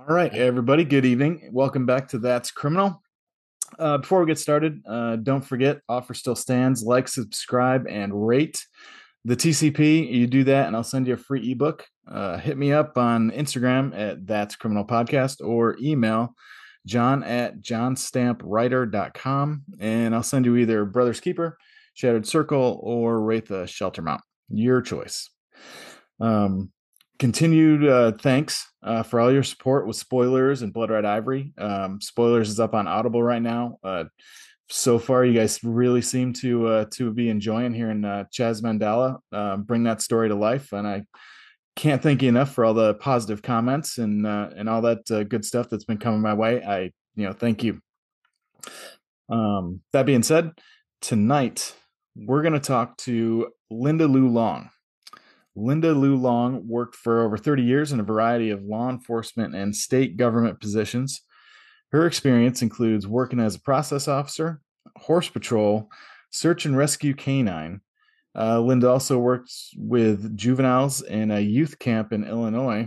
All right, everybody. Good evening. Welcome back to That's Criminal. Before we get started, don't forget offer still stands. Like, subscribe, and rate the TCP. You do that, and I'll send you a free ebook. Hit me up on Instagram at That's Criminal Podcast or email John at johnstamp.writer.com, and I'll send you either Brother's Keeper, Shattered Circle, or Wraith the Shelter Mount. Your choice. Continued thanks for all your support with Spoilers and Blood Red Ivory. Spoilers is up on Audible right now. So far, you guys really seem to be enjoying hearing Chaz Mandela bring that story to life, and I can't thank you enough for all the positive comments and all that good stuff that's been coming my way. Thank you. That being said, tonight we're going to talk to Linda Lou Long. Linda Lou Long worked for over 30 years in a variety of law enforcement and state government positions. Her experience includes working as a process officer, horse patrol, search and rescue canine. Linda also works with juveniles in a youth camp in Illinois.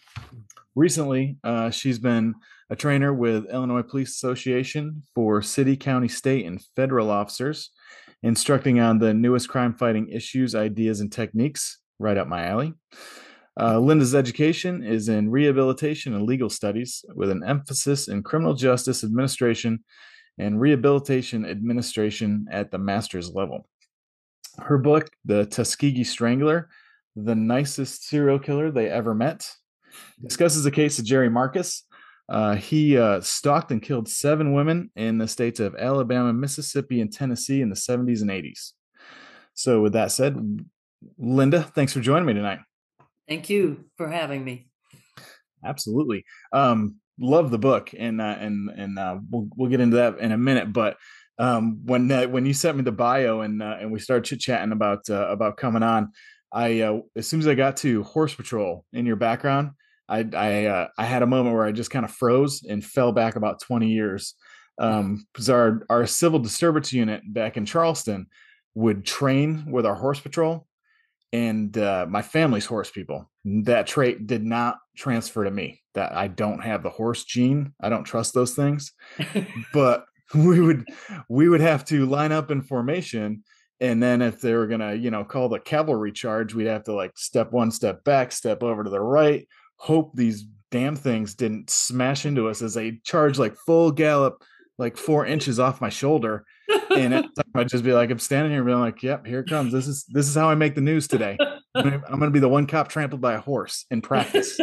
Recently, she's been a trainer with Illinois Police Association for city, county, state, and federal officers, instructing on the newest crime fighting issues, ideas, and techniques. Right up my alley. Linda's education is in rehabilitation and legal studies with an emphasis in criminal justice administration and rehabilitation administration at the master's level. Her book, The Tuskegee Strangler, The Nicest Serial Killer They Ever Met, discusses the case of Jerry Marcus. He stalked and killed 7 women in the states of Alabama, Mississippi, and Tennessee in the 70s and 80s. So with that said, Linda, thanks for joining me tonight. Thank you for having me. Absolutely. Love the book, and we'll get into that in a minute. But when you sent me the bio and we started chit chatting about coming on, I as soon as I got to horse patrol in your background, I had a moment where I just kind of froze and fell back about 20 years. Because our civil disturbance unit back in Charleston would train with our horse patrol. And my family's horse people. That trait did not transfer to me. That I don't have the horse gene. I don't trust those things. But we would have to line up in formation, and then if they were gonna call the cavalry charge, we'd have to like step one step back, step over to the right, hope these damn things didn't smash into us as they charge like full gallop, like 4 inches off my shoulder. And at the time I'd just be like, I'm standing here being like, yep, here it comes. This is how I make the news today. I'm gonna be the one cop trampled by a horse in practice.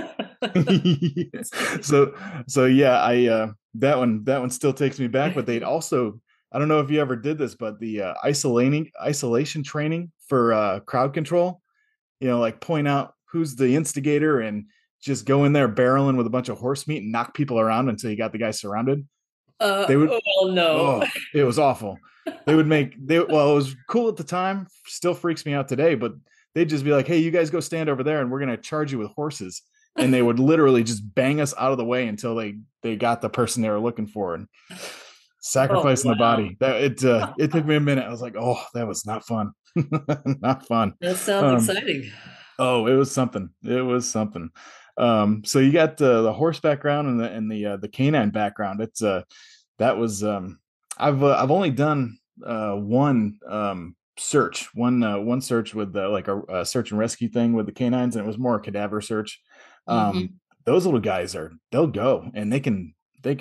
so yeah, I that one still takes me back. But they'd also, I don't know if you ever did this, but the isolation training for crowd control, like point out who's the instigator and just go in there barreling with a bunch of horse meat and knock people around until you got the guy surrounded. They would, well, no. oh, it was awful. It was cool at the time, still freaks me out today, but they'd just be like, hey, you guys go stand over there and we're going to charge you with horses. And they would literally just bang us out of the way until they got the person they were looking for and sacrificing the body. It took me a minute. I was like, oh, that was not fun. Not fun. That sounds exciting. Oh, it was something. It was something. So you got the horse background and the canine background. It's that was I've only done one search, one search with like a search and rescue thing with the canines, and it was more a cadaver search. Those little guys they'll go and they can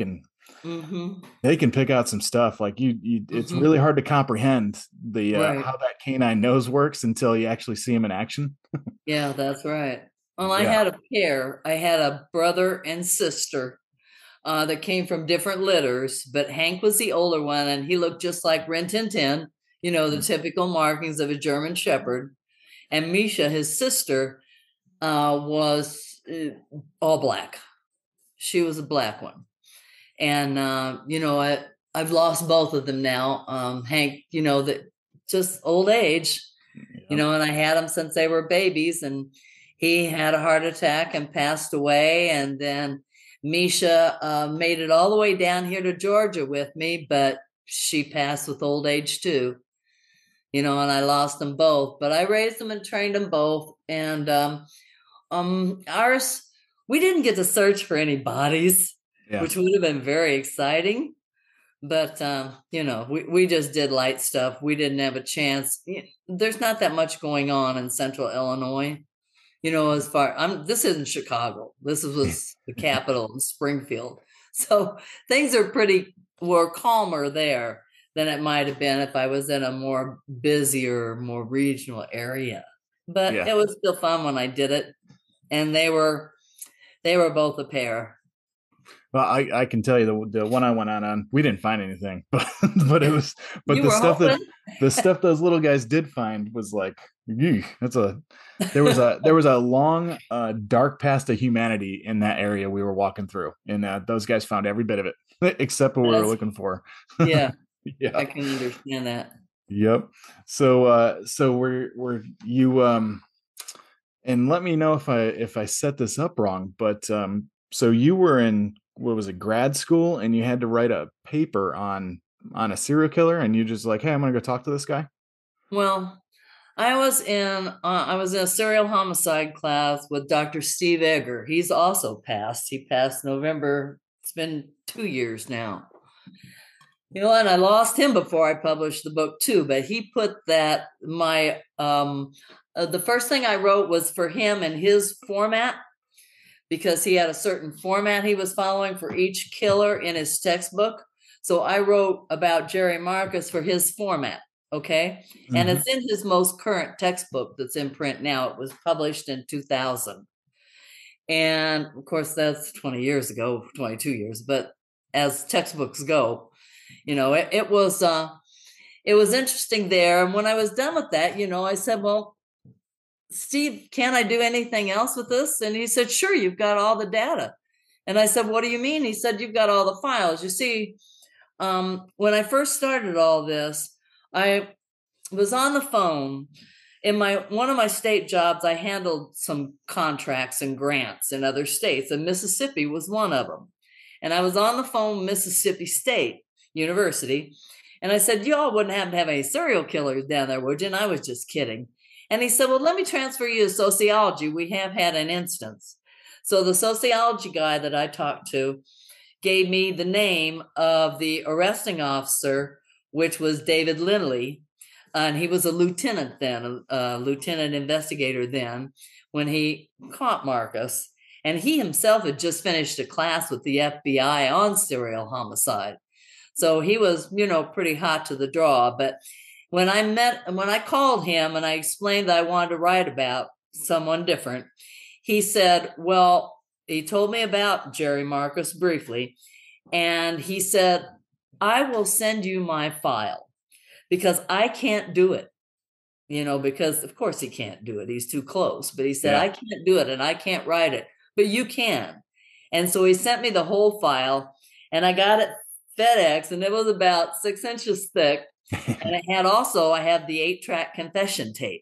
pick out some stuff. Like it's really hard to comprehend the Right. how that canine nose works until you actually see him in action. Yeah, that's right. Well, I Yeah. had a pair. I had a brother and sister that came from different litters, but Hank was the older one, and he looked just like Rin Tin Tin, the typical markings of a German Shepherd. And Misha, his sister, was all black. She was a black one. And, I've lost both of them now. Hank, that just old age, and I had him since they were babies, and he had a heart attack and passed away. And then Misha made it all the way down here to Georgia with me, but she passed with old age too, and I lost them both, but I raised them and trained them both. And ours We didn't get to search for any bodies, Yeah. which would have been very exciting. But we just did light stuff. We didn't have a chance. There's not that much going on in Central Illinois. As far this isn't Chicago. This was the capital in Springfield. So things were calmer there than it might have been if I was in a more busier, more regional area. But Yeah. it was still fun when I did it. And they were both a pair. Well, I can tell you the one I went on, we didn't find anything, but You the were stuff that hoping. the stuff those little guys did find was like, there was a long dark past of humanity in that area we were walking through, and those guys found every bit of it except what we were looking for. Yeah, Yeah. I can understand that. Yep. So we're you and let me know if I set this up wrong, but so you were in, what was it, grad school, and you had to write a paper on a serial killer, and you just like, hey, I'm gonna go talk to this guy. Well, I was in a serial homicide class with Dr. Steve Egger. He's also passed. He passed November. It's been 2 years now. And I lost him before I published the book too. But he put that the first thing I wrote was for him and his format, because he had a certain format he was following for each killer in his textbook. So I wrote about Jerry Marcus for his format. Okay. Mm-hmm. And it's in his most current textbook that's in print now. It was published in 2000. And of course, that's 20 years ago, 22 years. But as textbooks go, it was interesting there. And when I was done with that, I said, well, Steve, can I do anything else with this? And he said, sure, you've got all the data. And I said, what do you mean? He said, you've got all the files. You see, when I first started all this, I was on the phone. In one of my state jobs, I handled some contracts and grants in other states, and Mississippi was one of them. And I was on the phone with Mississippi State University, and I said, y'all wouldn't happen to have any serial killers down there, would you? And I was just kidding. And he said, well, let me transfer you to sociology. We have had an instance. So the sociology guy that I talked to gave me the name of the arresting officer, which was David Lindley. And he was a lieutenant then, a lieutenant investigator then, when he caught Marcus. And he himself had just finished a class with the FBI on serial homicide. So he was, pretty hot to the draw. But when I called him and I explained that I wanted to write about someone different, he said, well, he told me about Jerry Marcus briefly. And he said, I will send you my file because I can't do it, because of course he can't do it. He's too close. But he said, I can't do it and I can't write it, but you can. And so he sent me the whole file, and I got it FedEx, and it was about 6 inches thick. And I have the 8-track confession tape.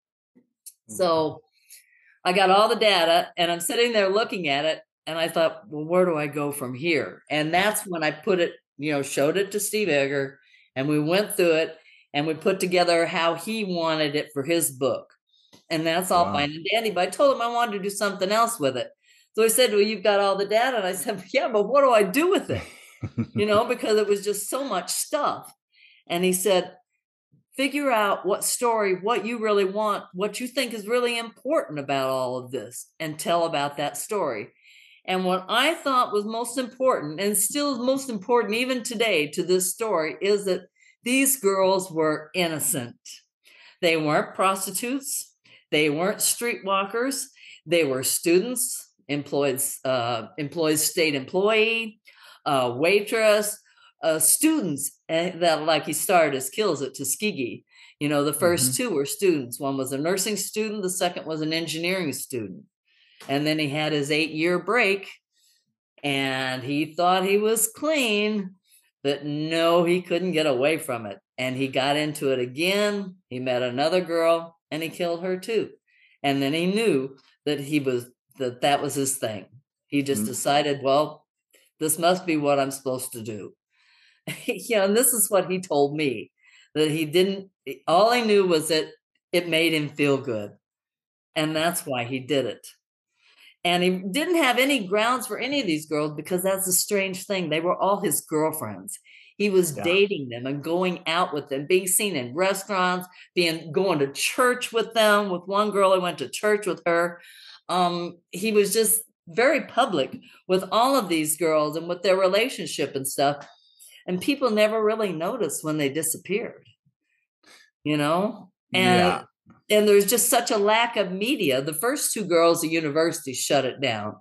So I got all the data, and I'm sitting there looking at it, and I thought, well, where do I go from here? And that's when I put it, showed it to Steve Egger, and we went through it, and we put together how he wanted it for his book. And that's all fine and dandy. But I told him I wanted to do something else with it. So he said, well, you've got all the data. And I said, yeah, but what do I do with it? Because it was just so much stuff. And he said, figure out what you really want, what you think is really important about all of this, and tell about that story. And what I thought was most important, and still is most important even today to this story, is that these girls were innocent. They weren't prostitutes. They weren't streetwalkers. They were students, employed state employee, waitress, students that, like, he started his kills at Tuskegee. The first two were students. One was a nursing student. The second was an engineering student. And then he had his 8-year break, and he thought he was clean, but no, he couldn't get away from it. And he got into it again. He met another girl, and he killed her too. And then he knew that that was his thing. He just decided, well, this must be what I'm supposed to do. And this is what he told me, that all he knew was that it made him feel good. And that's why he did it. And he didn't have any grounds for any of these girls because that's a strange thing. They were all his girlfriends. He was Yeah. dating them and going out with them, being seen in restaurants, going to church with them. With one girl, I went to church with her. He was just very public with all of these girls and with their relationship and stuff. And people never really noticed when they disappeared, you know? Yeah. And there's just such a lack of media. The first two girls at university shut it down,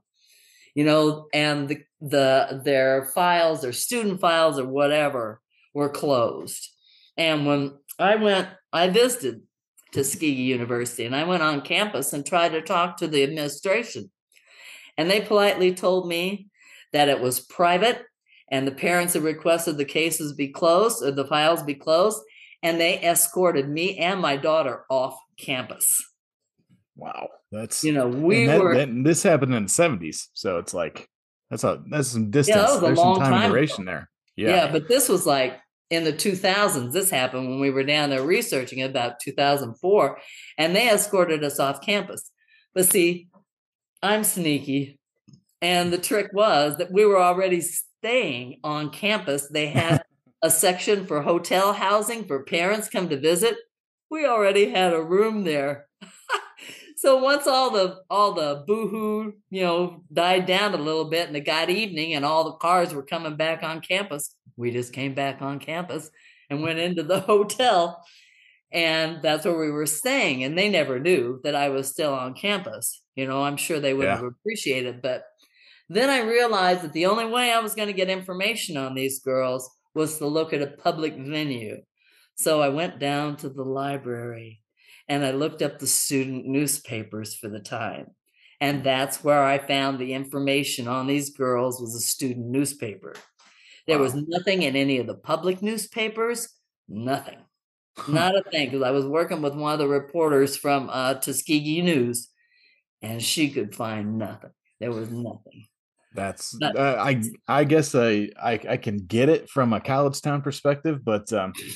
and their files, their student files or whatever, were closed. And when I visited Tuskegee University, and I went on campus and tried to talk to the administration, and they politely told me that it was private, and the parents had requested the cases be closed or the files be closed, and they escorted me and my daughter off campus. Wow. That's, this happened in the 70s. So it's like, that's some distance. Yeah, that was There's a long some time time duration ago. there. Yeah, but this was like in the 2000s. This happened when we were down there researching it, about 2004, and they escorted us off campus. But see, I'm sneaky. And the trick was that we were already staying on campus. They had a section for hotel housing for parents come to visit. We already had a room there. So once all the boohoo, died down a little bit and it got evening and all the cars were coming back on campus, we just came back on campus and went into the hotel. And that's where we were staying. And they never knew that I was still on campus. I'm sure they would have appreciated. But then I realized that the only way I was going to get information on these girls was to look at a public venue. So I went down to the library and I looked up the student newspapers for the time. And that's where I found the information on these girls was a student newspaper. There was nothing in any of the public newspapers, nothing. Not a thing, because I was working with one of the reporters from Tuskegee News, and she could find nothing. There was nothing. That's I guess I can get it from a college town perspective, but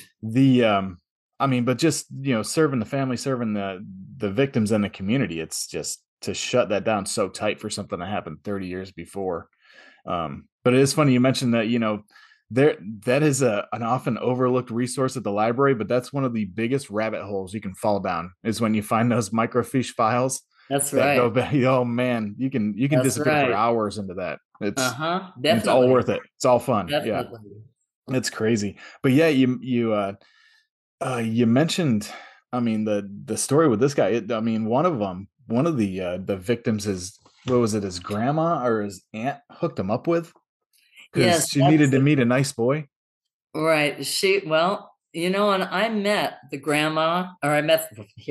but just serving the family, serving the victims and the community, it's just to shut that down so tight for something that happened 30 years before. But it is funny you mentioned that that is an often overlooked resource at the library, but that's one of the biggest rabbit holes you can fall down is when you find those microfiche files. That's right. Go back. Oh man, you can disappear for hours into that. It's all worth it. It's all fun. Definitely. Yeah, it's crazy. But yeah, you mentioned, the story with this guy. One of the victims is, what was it? His grandma or his aunt hooked him up with because she needed to meet a nice boy. Right. And I met the grandma, or I met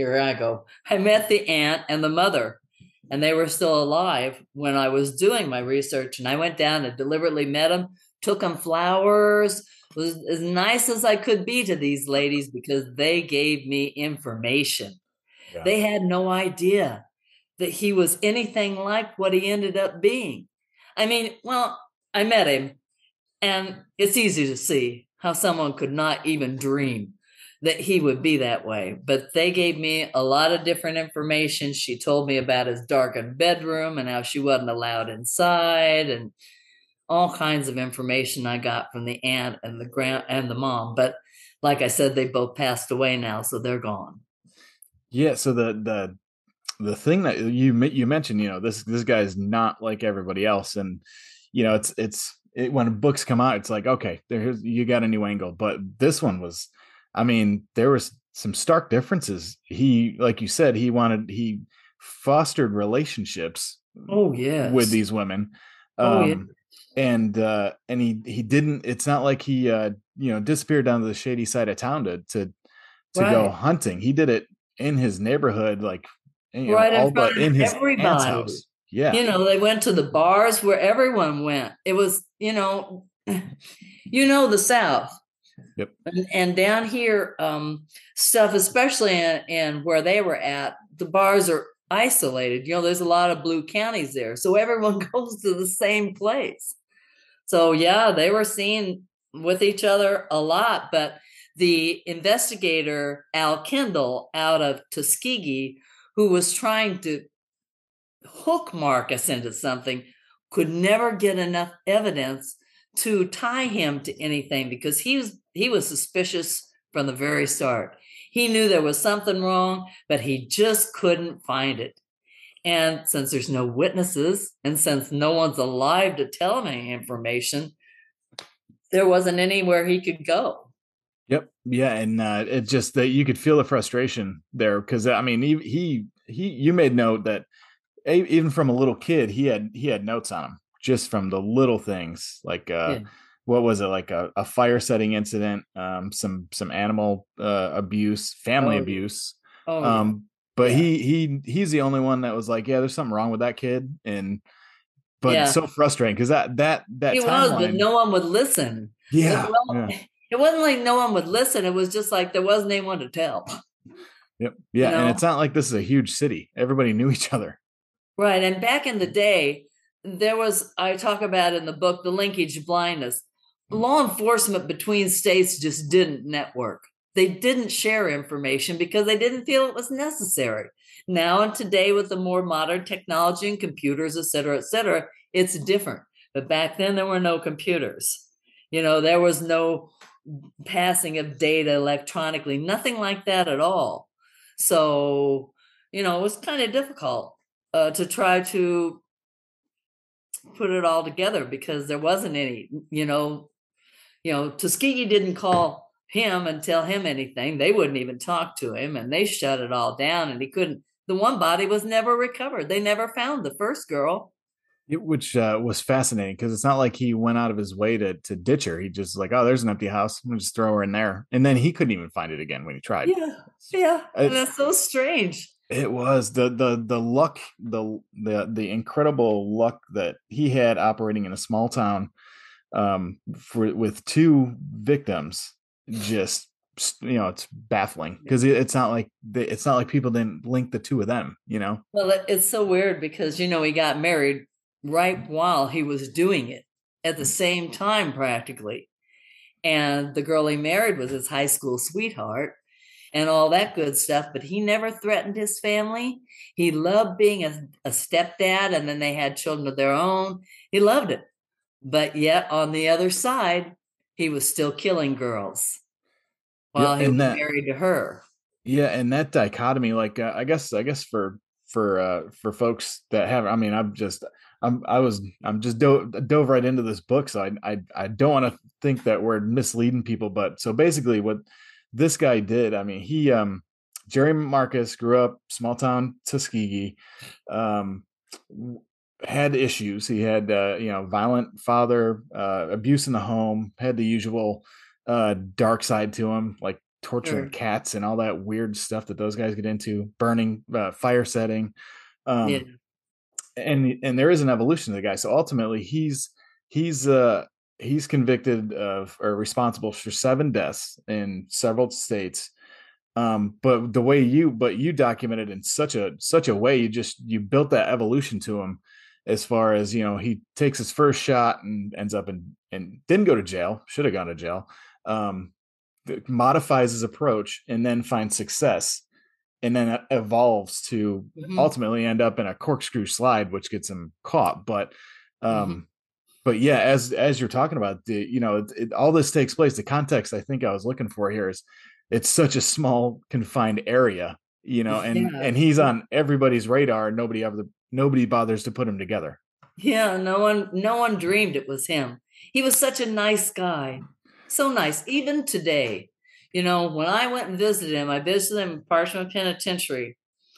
the aunt and the mother, and they were still alive when I was doing my research. And I went down and deliberately met them, took them flowers, was as nice as I could be to these ladies because they gave me information. Yeah. They had no idea that he was anything like what he ended up being. I met him, and it's easy to see how someone could not even dream that he would be that way. But they gave me a lot of different information. She told me about his darkened bedroom and how she wasn't allowed inside, and all kinds of information I got from the aunt and the mom. But like I said, they both passed away now, so they're gone. Yeah. So the thing that you mentioned, this guy is not like everybody else, and when books come out, it's like, okay, you got a new angle. But this one was, there was some stark differences. He, like you said, he fostered relationships. Oh yeah, with these women. And he didn't. It's not like he disappeared down to the shady side of town to go hunting. He did it in his neighborhood, like right in front of his aunt's house. Yeah. They went to the bars where everyone went. It was, the South. Yep. And down here, stuff, especially in where they were at, the bars are isolated. There's a lot of blue counties there. So everyone goes to the same place. So yeah, they were seen with each other a lot. But the investigator, Al Kendall, out of Tuskegee, who was trying to hook Marcus into something, could never get enough evidence to tie him to anything because he was suspicious from the very start. He knew there was something wrong, but he just couldn't find it. And since there's no witnesses, and since no one's alive to tell him any information, there wasn't anywhere he could go. Yep. Yeah, and it just that you could feel the frustration there because I mean he you made note that even from a little kid he had notes on him just from the little things like Yeah. what was it like a fire setting incident, some animal abuse, family Oh, yeah. abuse, Oh, yeah. um but Yeah. he's the only one that was like, yeah, there's something wrong with that kid. And but Yeah. so frustrating because that He was, but timeline. no one would listen. Yeah, Well, yeah. it wasn't like no one would listen. It was just like there wasn't anyone to tell, Yep. you Yeah, and know? it's not like this is a huge city. Everybody knew each other. Right. And back in the day, there was, I talk about in the book, the linkage blindness. Law enforcement between states just didn't network. They didn't share information because they didn't feel it was necessary. Now and today, with the more modern technology and computers, et cetera, it's different. But back then, there were no computers. There was no passing of data electronically, nothing like that at all. So, it was kind of difficult to try to put it all together because there wasn't any, Tuskegee didn't call him and tell him anything. They wouldn't even talk to him and they shut it all down and he couldn't. The one body was never recovered. They never found the first girl. Which was fascinating because it's not like he went out of his way to ditch her. He just like, oh, there's an empty house. I'm gonna just throw her in there, and then he couldn't even find it again when he tried. Yeah. Yeah. And It's that's so strange. it was the luck, the incredible luck that he had operating in a small town, with two victims. Just it's baffling because it's not like people didn't link the two of them. Well, it's so weird because, he got married right while he was doing it at the same time, practically. And the girl he married was his high school sweetheart and all that good stuff. But he never threatened his family. He loved being a stepdad, and then they had children of their own. He loved it. But yet, on the other side, he was still killing girls while Yep, he was married to her. yeah, and that dichotomy, like I guess for folks that have, I mean, I'm just dove right into this book, so I don't want to think that we're misleading people, but so basically, what this guy did, I mean, he Jerry Marcus grew up small town Tuskegee, um, had issues. He had violent father, abuse in the home, had the usual dark side to him, like torturing Sure. cats and all that weird stuff that those guys get into, burning, fire setting, Yeah. um, and there is an evolution to the guy. So ultimately, he's uh, he's convicted of or responsible for 7 deaths in several states. But you documented in such a way, you built that evolution to him, as far as he takes his first shot and ends up and didn't go to jail, should have gone to jail, um, modifies his approach and then finds success, and then evolves to Hmm. ultimately end up in a corkscrew slide, which gets him caught. But Hmm. um, but yeah, as you're talking about, all this takes place. The context I think I was looking for here is it's such a small confined area, and Yeah. he's on everybody's radar. And nobody bothers to put him together. Yeah, no one dreamed it was him. He was such a nice guy. So nice. Even today, when I went and visited him, I visited him in Parchment Penitentiary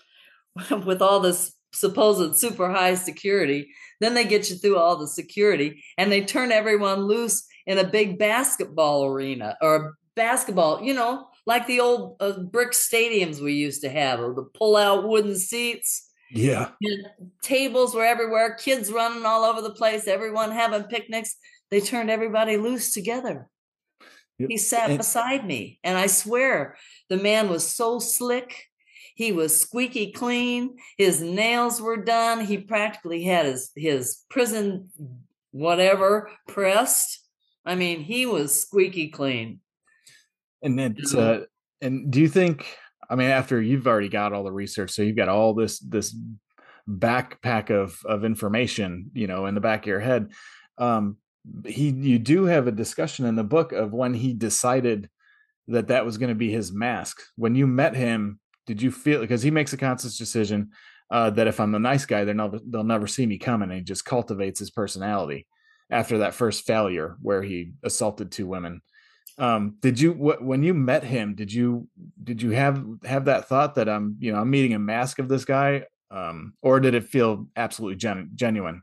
with all this supposed super high security. Then they get you through all the security and they turn everyone loose in a big basketball arena or basketball, like the old brick stadiums we used to have, or the pull out wooden seats. Yeah. And tables were everywhere, kids running all over the place, everyone having picnics. They turned everybody loose together. Yep. He sat And beside me, and I swear the man was so slick. He was squeaky clean. His nails were done. He practically had his prison whatever pressed. I mean, he was squeaky clean. and it's and do you think, I mean, after you've already got all the research, so you've got all this backpack of information, in the back of your head. Um, you do have a discussion in the book of when he decided that was going to be his mask. When you met him, did you feel, because he makes a conscious decision that if I'm the nice guy, they'll never see me coming, and he just cultivates his personality after that first failure where he assaulted two women. Did you, when you met him, did you have that thought that I'm meeting a mask of this guy, or did it feel absolutely genuine?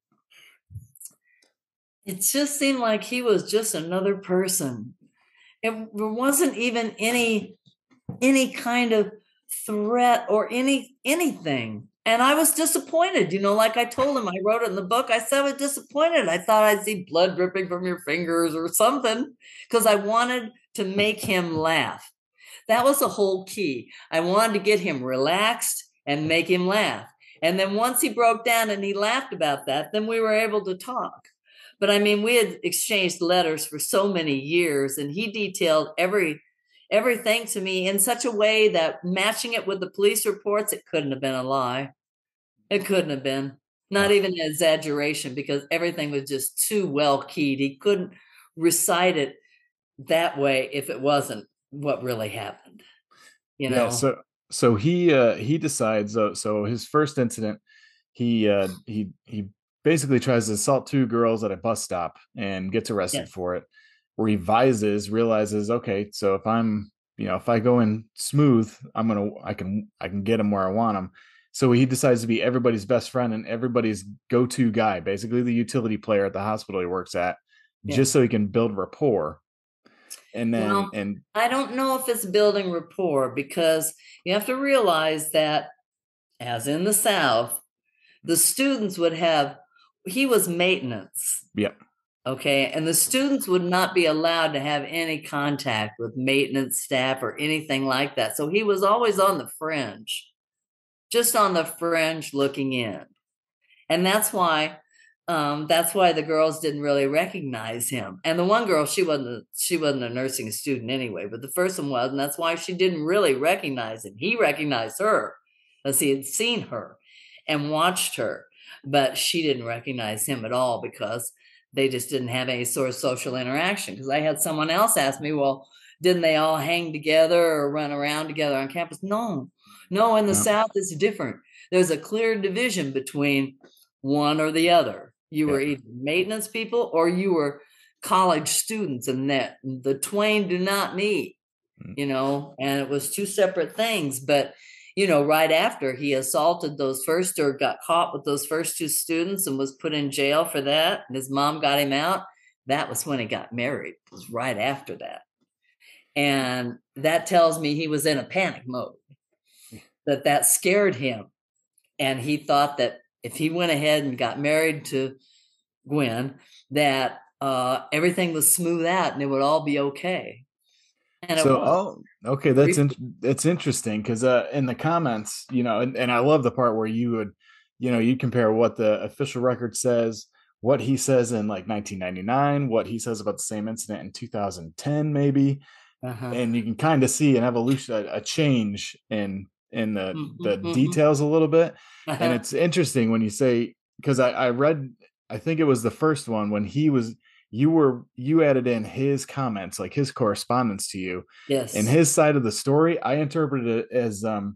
It just seemed like he was just another person. There wasn't even any kind of threat or anything. And I was disappointed, like I told him, I wrote it in the book. I said I was disappointed. I thought I'd see blood dripping from your fingers or something, because I wanted to make him laugh. That was the whole key. I wanted to get him relaxed and make him laugh. And then once he broke down and he laughed about that, then we were able to talk. But I mean, we had exchanged letters for so many years, and he detailed everything to me in such a way that, matching it with the police reports, it couldn't have been a lie. It couldn't have been. Not even an exaggeration, because everything was just too well keyed. He couldn't recite it that way if it wasn't what really happened. Yeah. So he decides. So his first incident, he basically tries to assault two girls at a bus stop and gets arrested Yes. for it. Revises, realizes, okay, so if I go in smooth, I can get him where I want him. So he decides to be everybody's best friend and everybody's go-to guy, basically the utility player at the hospital he works at, just so he can build rapport. And then, well, I don't know if it's building rapport, because you have to realize that, as in the South, the students he was maintenance. Yep. Okay. And the students would not be allowed to have any contact with maintenance staff or anything like that. So he was always on the fringe, just on the fringe looking in. And that's why the girls didn't really recognize him. And the one girl, she wasn't a nursing student anyway, but the first one was, and that's why she didn't really recognize him. He recognized her, as he had seen her and watched her, but she didn't recognize him at all, because they just didn't have any sort of social interaction. Because I had someone else ask me, well, didn't they all hang together or run around together on campus? No, in the South it's different. There's a clear division between one or the other. You were either maintenance people or you were college students, and that the twain do not meet, and it was two separate things. But right after he assaulted or got caught with those first two students and was put in jail for that, and his mom got him out, that was when he got married. It was right after that. And that tells me he was in a panic mode, that scared him. And he thought that if he went ahead and got married to Gwen, that everything was smooth out and it would all be okay. And okay, that's interesting, because in the comments, and I love the part where you compare what the official record says, what he says in like 1999, what he says about the same incident in 2010, maybe, and you can kind of see an evolution, a change in the details a little bit. And it's interesting when you say, because I read, I think it was the first one when you added in his comments, like his correspondence to you. Yes. And his side of the story, I interpreted it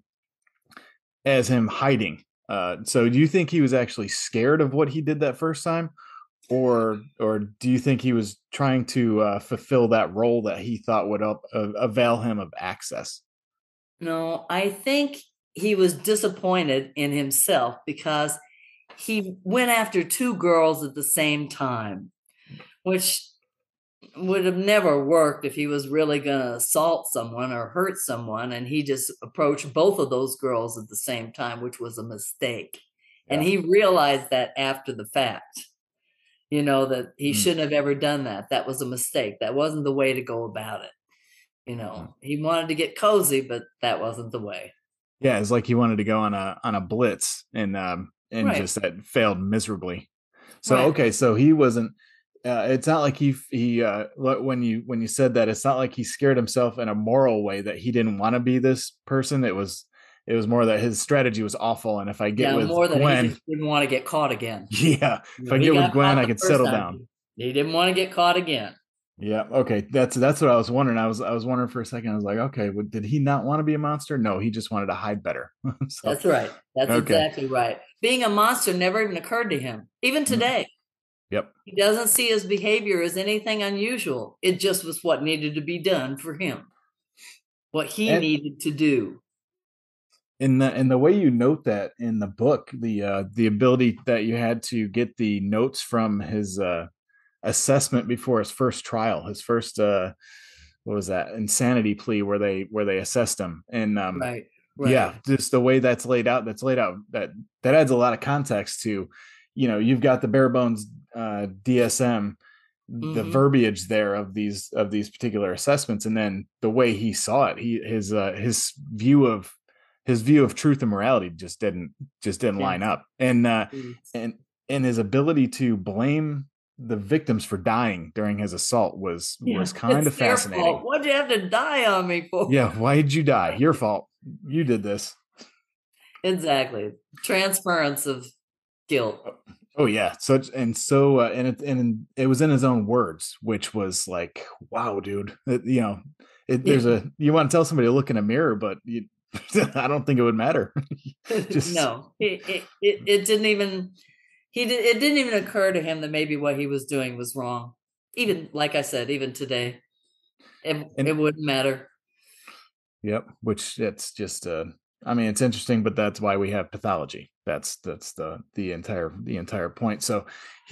as him hiding. So do you think he was actually scared of what he did that first time? Or do you think he was trying to fulfill that role that he thought would avail him of access? No, I think he was disappointed in himself, because he went after two girls at the same time, which would have never worked if he was really going to assault someone or hurt someone. And he just approached both of those girls at the same time, which was a mistake. Yeah. And he realized that after the fact, that he shouldn't have ever done that. That was a mistake. That wasn't the way to go about it. He wanted to get cozy, but that wasn't the way. Yeah, it's like he wanted to go on a blitz, and right. Just that failed miserably. So right. Okay, so he wasn't. It's not like he when you said that, it's not like he scared himself in a moral way that he didn't want to be this person. It was It was more that his strategy was awful, and if I get Yeah, with more that he Gwen, just didn't want to get caught again. yeah, if I He get with got Gwen, caught I the can first settle time. down. He didn't want to get caught again. Yeah. Okay. That's what I was wondering. I was wondering for a second. I was like, okay, did he not want to be a monster? No, he just wanted to hide better. So, That's right. That's okay. exactly right. Being a monster never even occurred to him. Even Mm, today, yep. he doesn't see his behavior as anything unusual. It just was what needed to be done for him, what he And needed to do. in the way you note that in the book, the ability that you had to get the notes from his assessment before his first trial, his first what was that, insanity plea, where they assessed him, and Right. yeah, Right. just the way that's laid out, that adds a lot of context to, you've got the bare bones DSM, the Hmm. verbiage there of these particular assessments, and then the way he saw it, his view of truth and morality just didn't Yeah. line up, and and his ability to blame the victims for dying during his assault was Yeah. kind It's of their fascinating. fault. What'd you have to die on me for? Yeah, why did you die? Your fault. You did this. Exactly. Transference of guilt. Oh yeah, and it was in his own words, which was like, wow, dude. There's Yeah. you want to tell somebody to look in a mirror, but I don't think it would matter. Just No, it didn't even it didn't even occur to him that maybe what he was doing was wrong. Even like I said, even today, it and wouldn't matter. yep, which it's just I mean, it's interesting, but that's why we have pathology. That's the entire point. So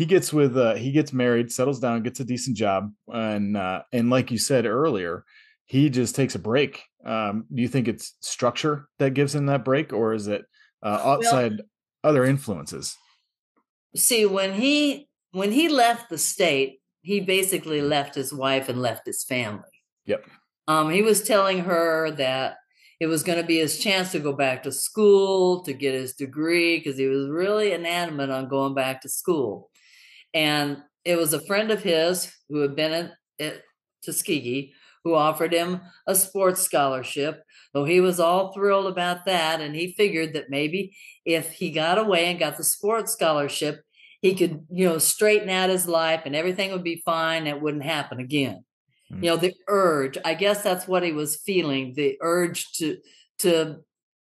he gets married, settles down, gets a decent job, and like you said earlier, he just takes a break. Do you think it's structure that gives him that break, or is it Well, outside other influences? see, when he left the state, he basically left his wife and left his family. Yep. He was telling her that it was going to be his chance to go back to school to get his degree because he was really inanimate on going back to school. And it was a friend of his who had been at Tuskegee who offered him a sports scholarship. So he was all thrilled about that. And he figured that maybe if he got away and got the sports scholarship, he could, straighten out his life and everything would be fine. It wouldn't happen again. Mm. The urge, I guess that's what he was feeling, the urge to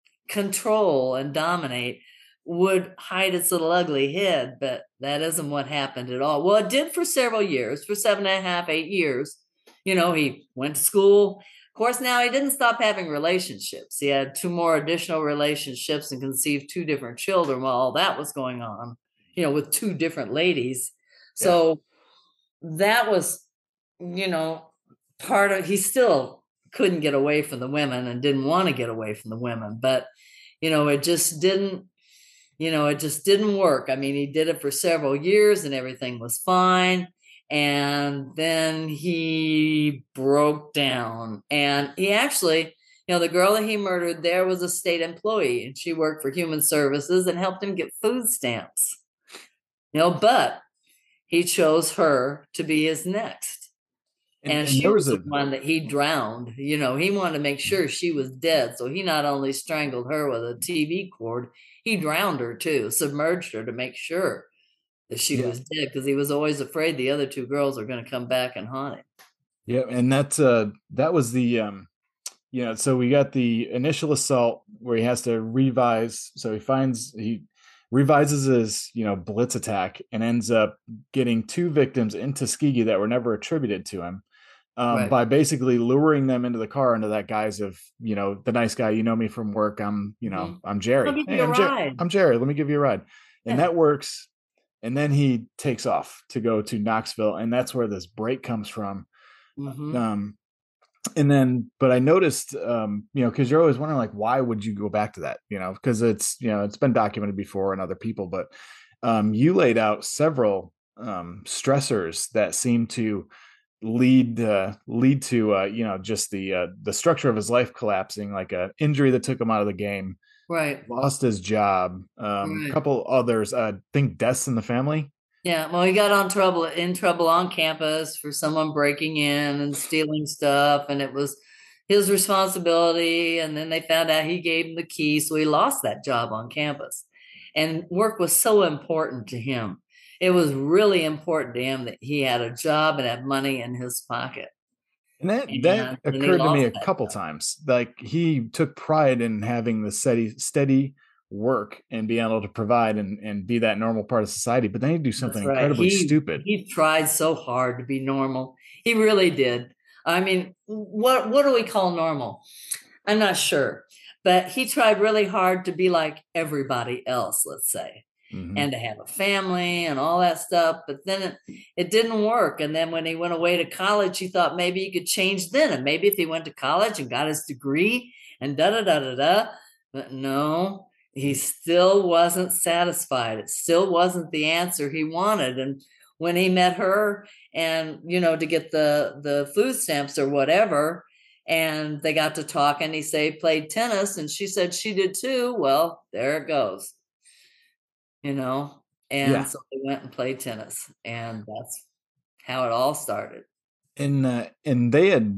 control and dominate would hide its little ugly head, but that isn't what happened at all. Well, it did for several years, for 7.5, 8 years. He went to school. Of course, now he didn't stop having relationships. He had two more additional relationships and conceived two different children while all that was going on, with two different ladies. Yeah. So that was, you know, part of, he still couldn't get away from the women and didn't want to get away from the women, but it just didn't, it just didn't work. I mean, he did it for several years and everything was fine. And then he broke down and he actually, the girl that he murdered there was a state employee and she worked for human services and helped him get food stamps, but he chose her to be his next. And And she there was was the a one that he drowned. He wanted to make sure she was dead. So he not only strangled her with a TV cord, he drowned her too, submerged her to make sure that she yeah. was dead because he was always afraid the other two girls are going to come back and haunt him. Yeah, and that was the so we got the initial assault where he has to revise. So he revises his, blitz attack and ends up getting two victims in Tuskegee that were never attributed to him, Right. by basically luring them into the car under that guise of, the nice guy, you know me from work. Mm-hmm. I'm I'll Jerry. give Hey, you a I'm Jerry. ride. I'm Jerry. Let me give you a ride. And Yeah. that works. And then he takes off to go to Knoxville, and that's where this break comes from. Mm-hmm. Um, and then but I noticed, because you're always wondering, like, why would you go back to that, because it's been documented before in other people, but you laid out several stressors that seem to lead to just the structure of his life collapsing, like a injury that took him out of the game, Right. lost his job, Right. couple others, think deaths in the family. Yeah, well, he got in trouble on campus for someone breaking in and stealing stuff, and it was, his responsibility. And then they found out he gave him the key. So he lost that job on campus. And work was so important to him. It was really important to him that he had a job and had money in his pocket. And that And then he occurred to me lost a that couple job. times. Like he took pride in having the steady work and being able to provide and be that normal part of society. But then he'd do something That's right. incredibly stupid. He tried so hard to be normal. He really did. I mean, what do we call normal? I'm not sure. But he tried really hard to be like everybody else, let's say, Hmm. and to have a family and all that stuff. But then it didn't work. And then when he went away to college, he thought maybe he could change then. And maybe if he went to college and got his degree and da da da da da. But no, he still wasn't satisfied. It still wasn't the answer he wanted. And when he met her and, to get the food stamps or whatever, and they got to talk and he played tennis and she said she did too. Well, there it goes, you know. And Yeah. so they went and played tennis, and that's how it all started. And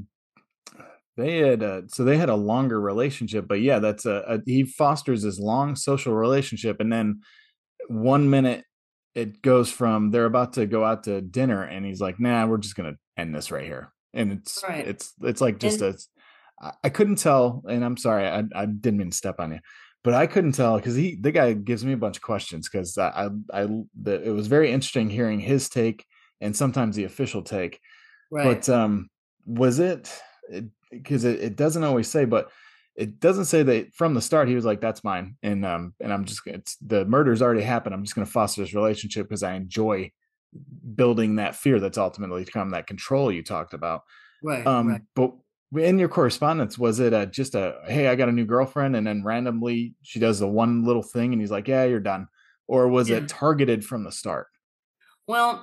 so they had a longer relationship, but yeah, that's he fosters this long social relationship, and then 1 minute it goes from they're about to go out to dinner and he's like, nah, we're just gonna end this right here. And Right. it's like just And I couldn't tell, and I'm sorry, I didn't mean to step on you, but I couldn't tell because the guy gives me a bunch of questions because it was very interesting hearing his take and sometimes the official take. right. But was it because it doesn't always say, but it doesn't say that from the start he was like, that's mine, and I'm just, it's the murder's already happened, I'm just going to foster this relationship because I enjoy building that fear that's ultimately come that control you talked about. Right. Right. But in your correspondence, was it just a, hey, I got a new girlfriend, and then randomly she does the one little thing and he's like, yeah, you're done? Or was Yeah. it targeted from the start? Well,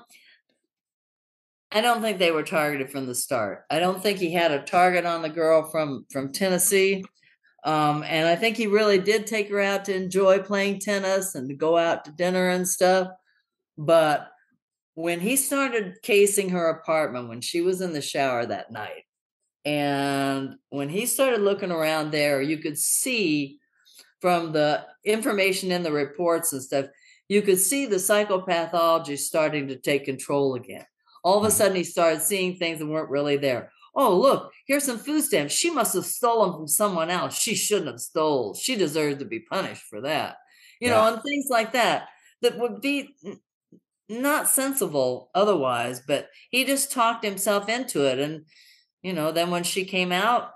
I don't think they were targeted from the start. I don't think he had a target on the girl from Tennessee. And I think he really did take her out to enjoy playing tennis and to go out to dinner and stuff. But when he started casing her apartment when she was in the shower that night, and when he started looking around there, you could see from the information in the reports and stuff, you could see the psychopathology starting to take control again. All of a Mhm. sudden, he started seeing things that weren't really there. Oh, look, here's some food stamps. She must have stolen from someone else. She shouldn't have stolen. She deserves to be punished for that. Yeah. And things like that that would be not sensible otherwise, but he just talked himself into it. And, then when she came out,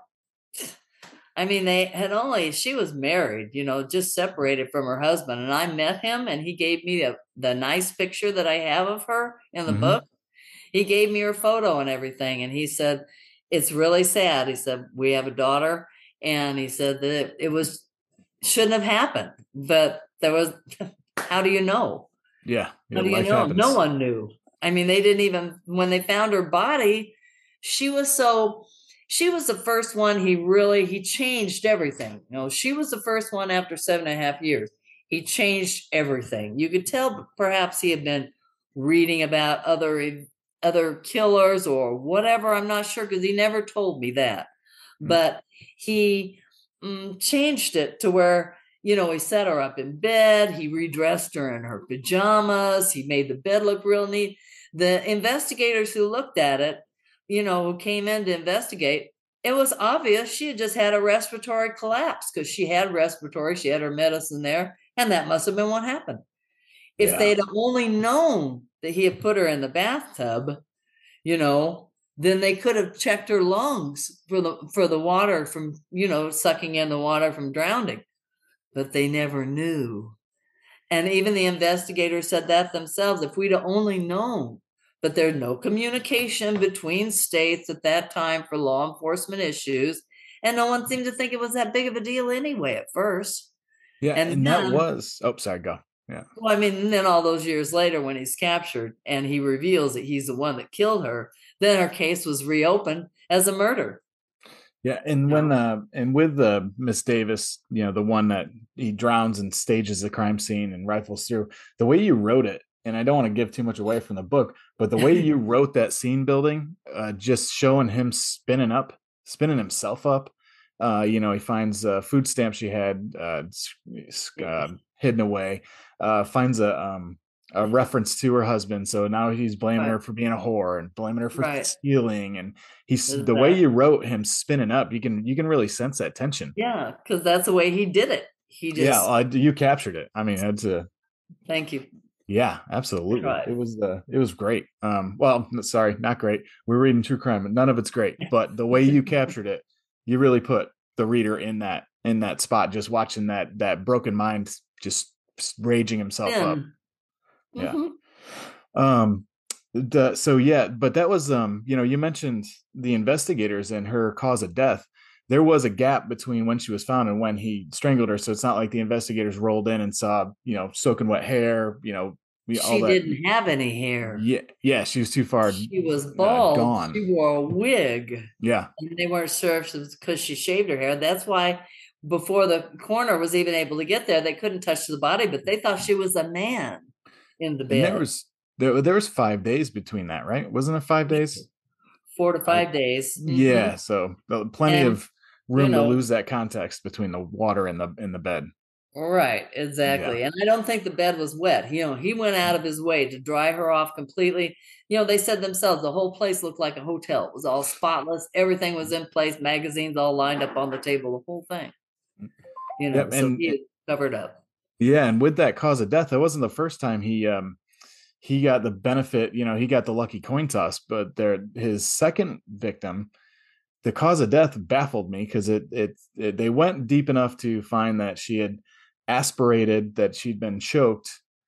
I mean, she was married, just separated from her husband. And I met him and he gave me the nice picture that I have of her in the Hmm. book. He gave me her photo and everything. And he said, it's really sad. He said, we have a daughter. And he said that shouldn't have happened. But how do you know? Yeah. How Yeah, do you life know? No happens. one knew. I mean, they didn't even, when they found her body, she was so, she was the first one he changed everything. She was the first one after 7.5 years. He changed everything. You could tell perhaps he had been reading about other killers or whatever. I'm not sure because he never told me that. Mm. But he changed it to where he set her up in bed. He redressed her in her pajamas. He made the bed look real neat. The investigators who looked at it, who came in to investigate, it was obvious she had just had a respiratory collapse because she had her medicine there, and that must have been what happened. If Yeah. they'd only known that he had put her in the bathtub, you know, then they could have checked her lungs for the water from, sucking in the water from drowning, but they never knew. And even the investigators said that themselves. If we'd only known, but there's no communication between states at that time for law enforcement issues. And no one seemed to think it was that big of a deal anyway at first. Yeah. And And that then, was, oh, sorry, go. Yeah. well, I mean, and then all those years later, when he's captured and he reveals that he's the one that killed her, then her case was reopened as a murder. Yeah, and You when know? and with Miss Davis, the one that he drowns and stages the crime scene and rifles through, the way you wrote it, and I don't want to give too much away from the book, but the way you wrote that scene building, just showing him spinning up spinning himself up. He finds food stamps she had hidden away. Finds a reference to her husband, so now he's blaming Right. her for being a whore and blaming her for Right. stealing. And he's the way you Exactly. wrote him spinning up. You can really sense that tension. Yeah, because that's the way he did it. He Yeah, just, you captured it. I mean, it's a thank you. yeah, I absolutely. tried. It was great. Well, sorry, not great. We're reading true crime, but none of it's great. But the way you captured it, you really put the reader in that spot, just watching that broken mind just raging himself up. Then, Yeah. hmm Um so yeah, but that was you mentioned the investigators and her cause of death. There was a gap between when she was found and when he strangled her, so it's not like the investigators rolled in and saw soaking wet hair, all she that. didn't have any hair. Yeah, yeah, she was too far She was bald. gone. She wore a wig. Yeah, And they weren't sure if it was because she shaved her hair. That's why before the coroner was even able to get there, they couldn't touch the body, but they thought she was a man in the and bed. there was 5 days between that, right? Wasn't it 5 days? 4 to 5 days. Yeah, so plenty And, of you room to know, lose that context between the water and the bed. right, Yeah. exactly. And I don't think the bed was wet. He went out of his way to dry her off completely. They said themselves the whole place looked like a hotel. It was all spotless. Everything was in place, magazines all lined up on the table, the whole thing. Yep, So and he had covered up. yeah, and with that cause of death, that wasn't the first time he got the benefit. He got the lucky coin toss, but his second victim, the cause of death baffled me because they went deep enough to find that she had aspirated, that she'd been choked.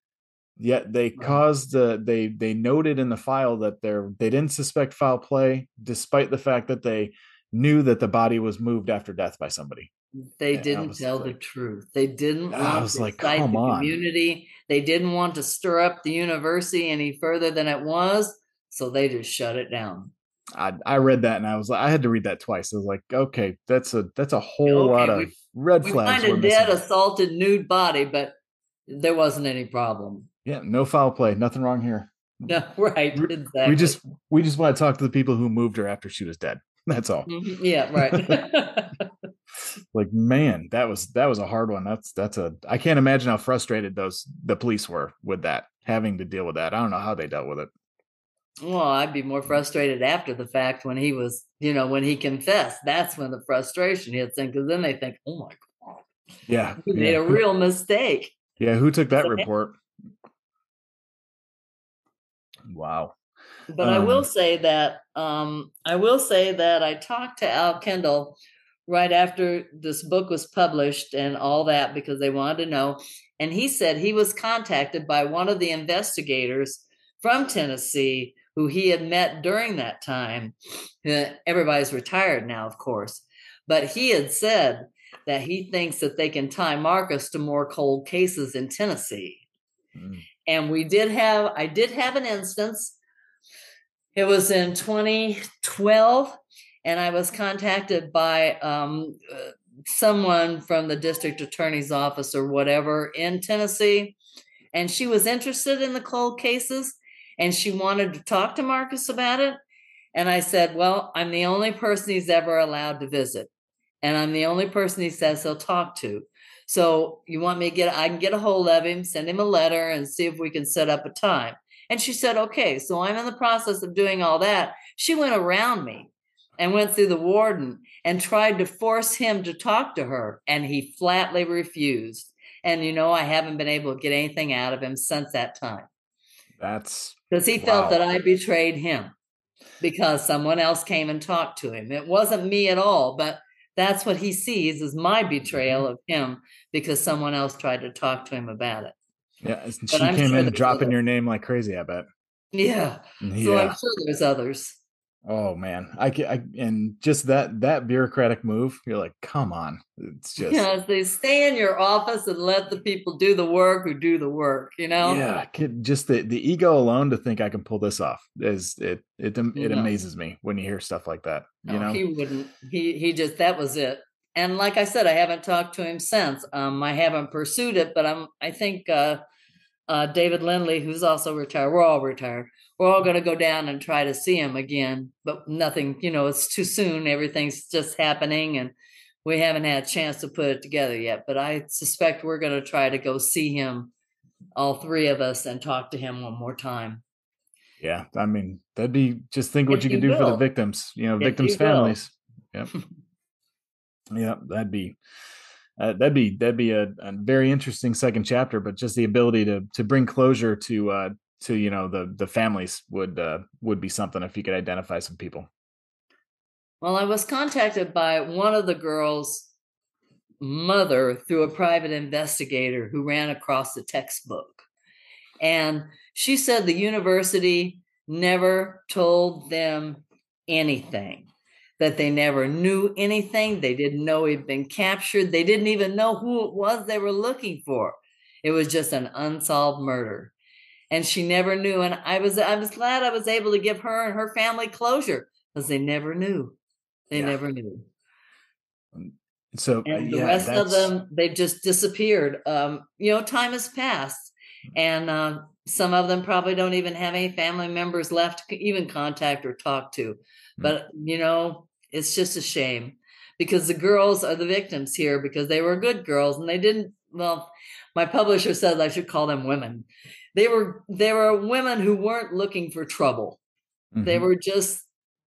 Yet Right. they noted in the file that they didn't suspect foul play, despite the fact that they knew that the body was moved after death by somebody. They And didn't tell the truth. They didn't I want was to like, excite come the on. community. They didn't want to stir up the university any further than it was. So they just shut it down. I read that and I was like, I had to read that twice. I was like, okay, that's a whole lot Okay, of red we flags find we're a dead, missing. assaulted, nude body, but there wasn't any problem. Yeah, no foul play, nothing wrong here. No, right, We exactly. just we just want to talk to the people who moved her after she was dead. That's all. Yeah, right. Like, man, that was a hard one. That's a I can't imagine how frustrated the police were with that, having to deal with that. I don't know how they dealt with it. Well, I'd be more frustrated after the fact when he was, when he confessed. That's when the frustration hits in because then they think, oh my God, Yeah, we made yeah. a real mistake. Who took that report? Wow. But Um I will say that I talked to Al Kendall right after this book was published and all that because they wanted to know. And he said he was contacted by one of the investigators from Tennessee who he had met during that time. Everybody's retired now, of course. But he had said that he thinks that they can tie Marcus to more cold cases in Tennessee. And I did have an instance. It was in 2012, and I was contacted by someone from the district attorney's office or whatever in Tennessee, and she was interested in the cold cases, and she wanted to talk to Marcus about it. And I said, well, I'm the only person he's ever allowed to visit, and I'm the only person he says he'll talk to. So you want me to I can get a hold of him, send him a letter, and see if we can set up a time. And she said, okay. So I'm in the process of doing all that. She went around me and went through the warden and tried to force him to talk to her. And he flatly refused. And, I haven't been able to get anything out of him since that time that's because he felt that wow. I betrayed him because someone else came and talked to him. It wasn't me at all, but that's what he sees as my betrayal of him because someone else tried to talk to him about it. Yeah, But she I'm came sure in there's dropping other. your name like crazy, I bet. Yeah. So I'm Yeah. sure there's others. Oh man. And just that bureaucratic move, you're like, come on. It's just They stay in your office and let the people do the work who do the work. yeah, just the ego alone to think I can pull this off is it No, amazes me when you hear stuff like that, no, he wouldn't. He just, that was it. And like I said, I haven't talked to him since. I haven't pursued it, but I think David Lindley, who's also retired. We're all retired. We're all going to go down and try to see him again, but nothing, it's too soon. Everything's just happening and we haven't had a chance to put it together yet. But I suspect we're going to try to go see him, all three of us, and talk to him one more time. Yeah, I mean, that'd be, just think what If you could you do for the will. victims, If victims' you will. families. Yep. Yeah, that'd be a very interesting second chapter, but just the ability to bring closure to the families would be something if you could identify some people. Well, I was contacted by one of the girls' mother through a private investigator who ran across the textbook. And she said the university never told them anything, that they never knew anything. They didn't know he'd been captured. They didn't even know who it was they were looking for. It was just an unsolved murder. And she never knew. And I was glad I was able to give her and her family closure, because they never knew. They Yeah. never knew. So And the yeah, rest of that's them, they've just disappeared. Time has passed, and some of them probably don't even have any family members left to even contact or talk to. But it's just a shame, because the girls are the victims here, because they were good girls and they didn't. Well, my publisher says I should call them women. They were women who weren't looking for trouble. They were just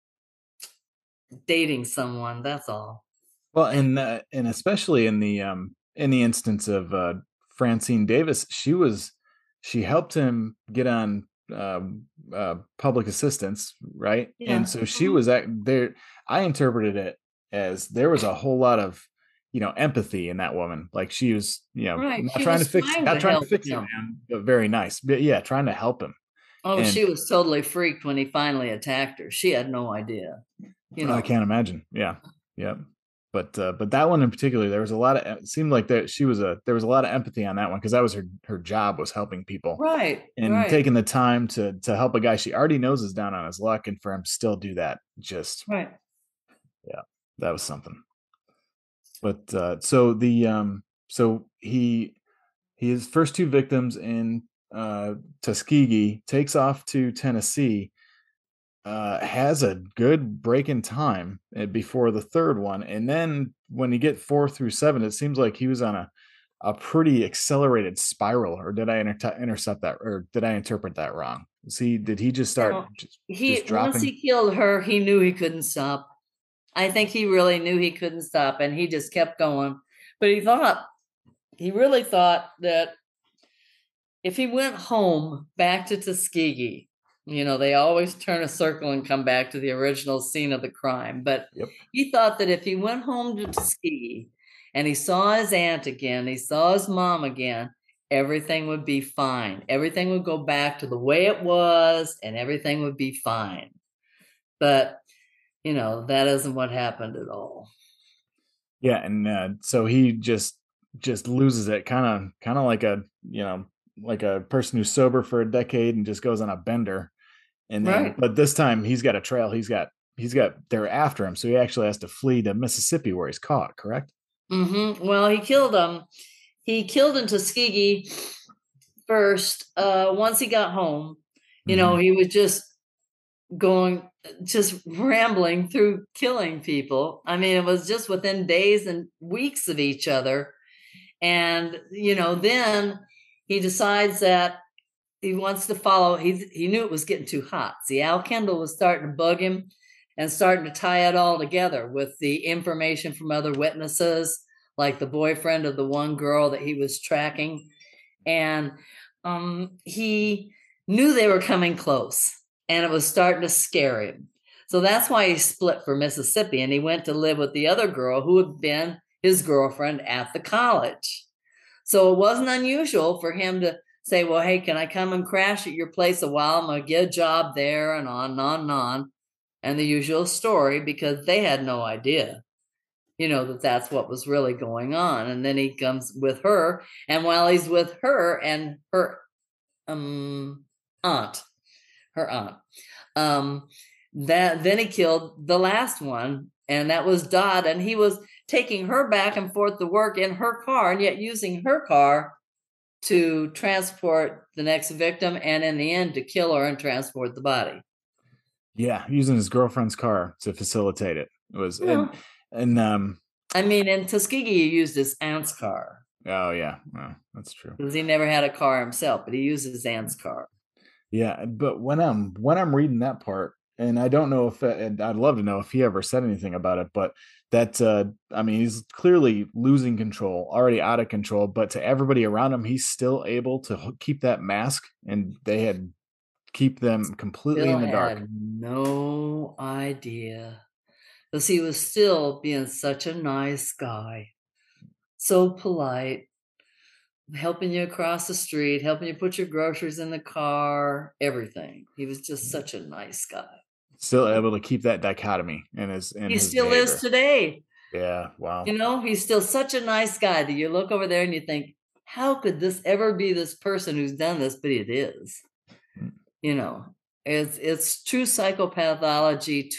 dating someone. That's all. well, and especially in the instance of Francine Davis, she helped him get on public assistance, right? And Yeah. so she was there. I interpreted it as there was a whole lot of empathy in that woman. Like she was Right. not She trying to was fix trying not to trying to help fix a him. man, but very nice. But yeah, trying to help him. Oh, And she was totally freaked when he finally attacked her. She had no idea, you I know. can't imagine. Yeah, yeah. But that one in particular, there was a lot of, it seemed like that there was a lot of empathy on that one, because that was her job, was helping people Right, and right, taking the time to help a guy she already knows is down on his luck, and for him to still do that, just right. yeah, that was something. But so his first two victims in Tuskegee, takes off to Tennessee, has a good break in time before the third one. And then when you get 4 through 7, it seems like he was on a pretty accelerated spiral. Or did I intercept that? Or did I interpret that wrong? Did he just start Now, just once dropping? he killed her, he knew he couldn't stop. I think he really knew he couldn't stop, and he just kept going. But he really thought that if he went home back to Tuskegee, they always turn a circle and come back to the original scene of the crime. But Yep. he thought that if he went home to Tuskegee and he saw his aunt again, he saw his mom again, everything would be fine. Everything would go back to the way it was, and everything would be fine. But, that isn't what happened at all. Yeah, and so he just loses it, kind of like like a person who's sober for a decade and just goes on a bender. And then, Right. but this time he's got a trail. He's got they're after him, so he actually has to flee to Mississippi, where he's caught. Correct? Well, he killed him. He killed in Tuskegee first. Once he got home, he was just rambling through killing people. I mean, it was just within days and weeks of each other. And, then he decides that he wants to follow. He knew it was getting too hot. See, Al Kendall was starting to bug him and starting to tie it all together with the information from other witnesses, like the boyfriend of the one girl that he was tracking. And he knew they were coming close, and it was starting to scare him. So that's why he split for Mississippi, and he went to live with the other girl who had been his girlfriend at the college. So it wasn't unusual for him to say, well, hey, can I come and crash at your place a while? I'm going to get a job there, and on and on and on. And the usual story, because they had no idea, that that's what was really going on. And then he comes with her. And while he's with her and her aunt, her aunt, that then he killed the last one, and that was Dot. And he was taking her back and forth to work in her car, and yet using her car to transport the next victim, and in the end, to kill her and transport the body. Yeah, using his girlfriend's car to facilitate it. It was Well, and I mean, in Tuskegee, he used his aunt's car oh yeah, well, that's true. because he never had a car himself, but he used his aunt's car. Yeah, but when I'm reading that part, and I don't know if and I'd love to know if he ever said anything about it, but that I mean, he's clearly losing control, already out of control, but to everybody around him, he's still able to keep that mask, and they had keep them completely Bill in the dark. had no idea because he was still being such a nice guy, so polite, helping you across the street, helping you put your groceries in the car, everything. He was just such a nice guy. Still able to keep that dichotomy in He his still is behavior. today. Yeah, wow. He's still such a nice guy that you look over there and you think, how could this ever be this person who's done this? But it is. Mm. It's true psychopathology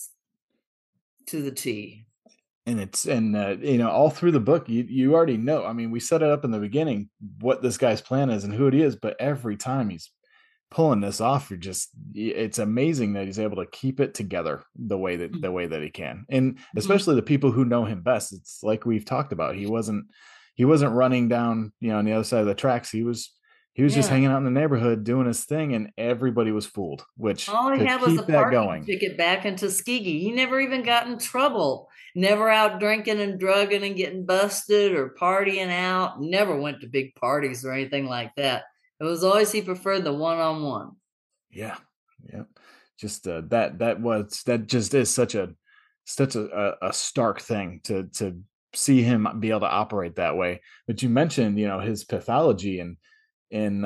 to the T. And it's all through the book, you already know. I mean, we set it up in the beginning what this guy's plan is and who it is, but every time he's pulling this off, it's amazing that he's able to keep it together the way that he can. And Mhm. especially the people who know him best. It's like we've talked about. He wasn't running down, on the other side of the tracks. He was just Yeah. hanging out in the neighborhood doing his thing, and everybody was fooled, which All he to had was a keep that parking going. ticket back in Tuskegee. He never even got in trouble. Never out drinking and drugging and getting busted or partying out. Never went to big parties or anything like that. It was always he preferred the one-on-one. Yeah. Yeah. Just that just is such a stark thing to see him be able to operate that way. But you mentioned, his pathology and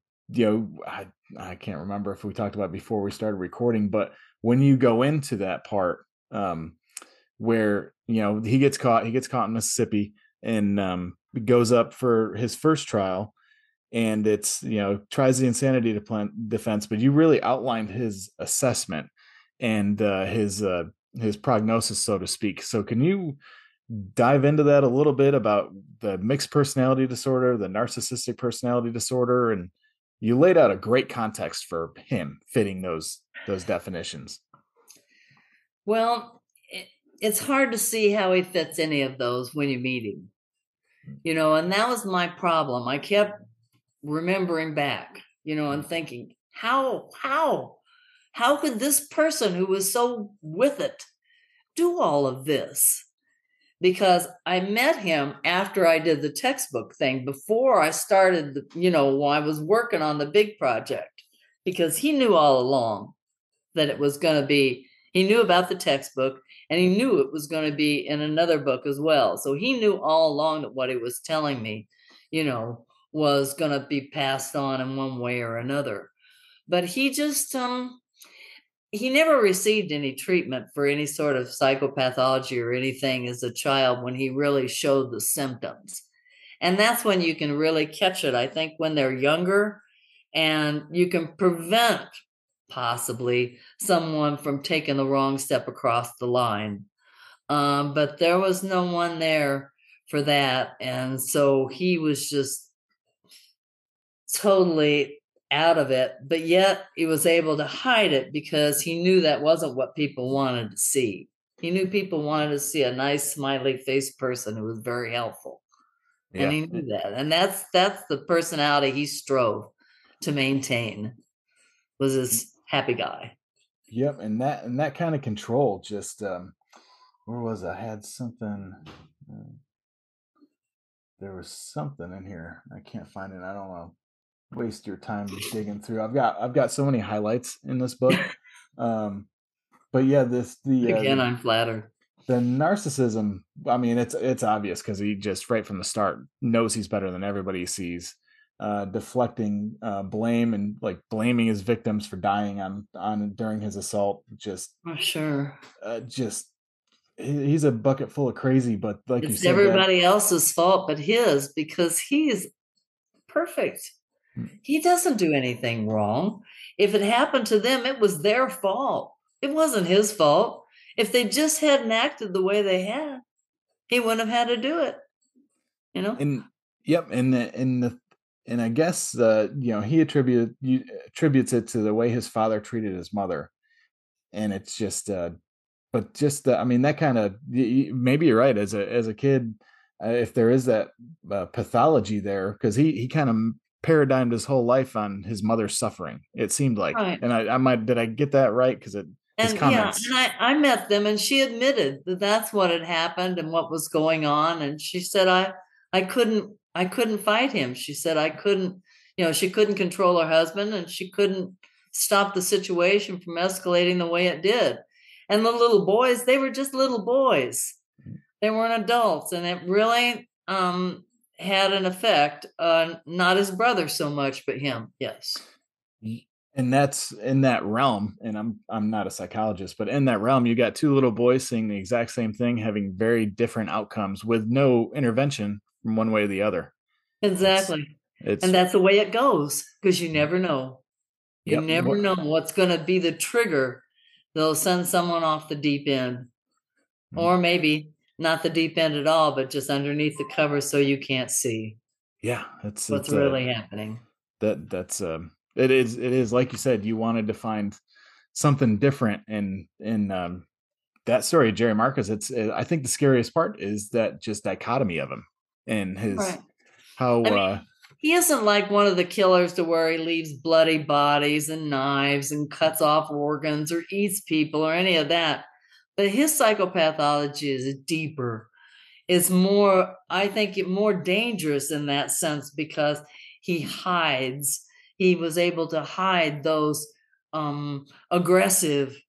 I can't remember if we talked about it before we started recording, but when you go into that part, where he gets caught in Mississippi, and goes up for his first trial, and it's tries the insanity defense, but you really outlined his assessment and his prognosis, so to speak. So can you dive into that a little bit about the mixed personality disorder, the narcissistic personality disorder, and you laid out a great context for him fitting those definitions. Well, it's hard to see how he fits any of those when you meet him, and that was my problem. I kept remembering back, and thinking, how could this person who was so with it do all of this? Because I met him after I did the textbook thing, before I started, while I was working on the big project, because he knew all along that it was going to be, he knew about the textbook and he knew it was going to be in another book as well. So he knew all along that what he was telling me, was going to be passed on in one way or another. But he never received any treatment for any sort of psychopathology or anything as a child when he really showed the symptoms. And that's when you can really catch it, I think, when they're younger, and you can prevent possibly someone from taking the wrong step across the line. But there was no one there for that. And so he was just totally out of it, but yet he was able to hide it because he knew that wasn't what people wanted to see. He knew people wanted to see a nice smiley faced person who was very helpful. And Yeah. he knew that. And that's the personality he strove to maintain, was this happy guy. Yep, and that kind of control just where was I had something uh, there was something in here. I can't find it. I don't want to waste your time digging through. I've got so many highlights in this book. Um but yeah, this Again, I'm flattered. the narcissism, I mean, it's obvious because he just right from the start knows he's better than everybody he sees. Deflecting blame and like blaming his victims for dying on during his assault. Oh, sure. Just he's a bucket full of crazy, but like you It's said, that everybody else's fault but his, because he's perfect. mm, He doesn't do anything wrong. If it happened to them, it was their fault. It wasn't his fault. If they just hadn't acted the way they had, he wouldn't have had to do it, you know? and yep, and the and I guess he attributes it to the way his father treated his mother, and it's just but just I mean that kind of maybe you're right as a kid, if there is that pathology there, because he kind of paradigmed his whole life on his mother's suffering, it seemed like. Right. And I might, did I get that right? Because it his And yeah, comments. and I met them, and she admitted that that's what had happened and what was going on. And she said, I couldn't fight him. She said, I couldn't, she couldn't control her husband, and she couldn't stop the situation from escalating the way it did. And the little boys, they were just little boys. They weren't adults. And it really had an effect on not his brother so much, but him. Yes. And that's in that realm, and I'm not a psychologist, but in that realm you got two little boys saying the exact same thing, having very different outcomes with no intervention from one way or the other. Exactly. It's And that's the way it goes, because you never know. You yep. never know what's going to be the trigger that'll send someone off the deep end, or maybe not the deep end at all, but just underneath the cover so you can't see Yeah, it's what's really happening. that's it is like you said, you wanted to find something different in that story of Jerry Marcus. I think the scariest part is that just dichotomy of him and his Right. how I mean, he isn't like one of the killers to where he leaves bloody bodies and knives and cuts off organs or eats people or any of that. But his psychopathology is deeper. It's more, I think, more dangerous in that sense because he hides. He was able to hide those aggressive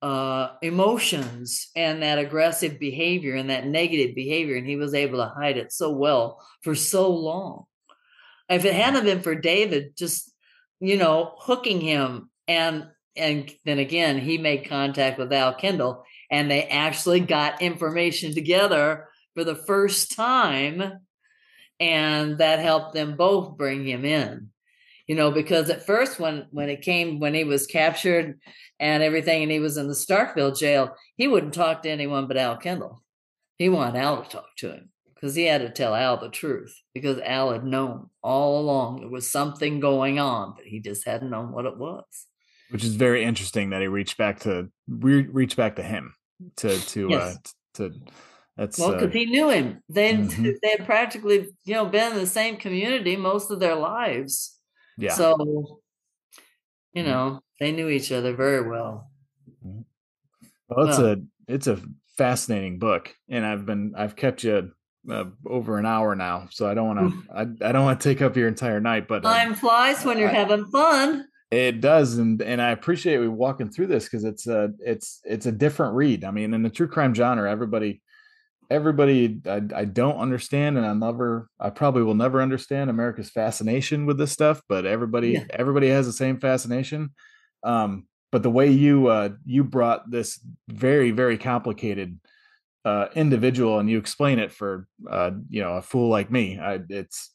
emotions and that aggressive behavior and that negative behavior, and he was able to hide it so well for so long. If it hadn't been for David just hooking him, and then again he made contact with Al Kendall, and they actually got information together for the first time, and that helped them both bring him in. Because at first when he was captured and everything, and he was in the Starkville jail, he wouldn't talk to anyone but Al Kendall. He wanted Al to talk to him because he had to tell Al the truth, because Al had known all along there was something going on, but he just hadn't known what it was. which is very interesting that he reached back to him Yes. to that's Well, because he knew him. mhm. They had practically, been in the same community most of their lives. Yeah. So, Mhm. they knew each other very well. Mhm. Well, Well, it's a fascinating book, and I've kept you over an hour now, so I don't want to I don't want to take up your entire night, but time flies when you're I, having fun. it does, and I appreciate we walking through this because it's a different read. I mean, in the true crime genre, everybody I don't understand, and I probably will never understand America's fascination with this stuff, but Yeah. everybody has the same fascination. But the way you brought this very, very complicated individual, and you explain it for a fool like me, it's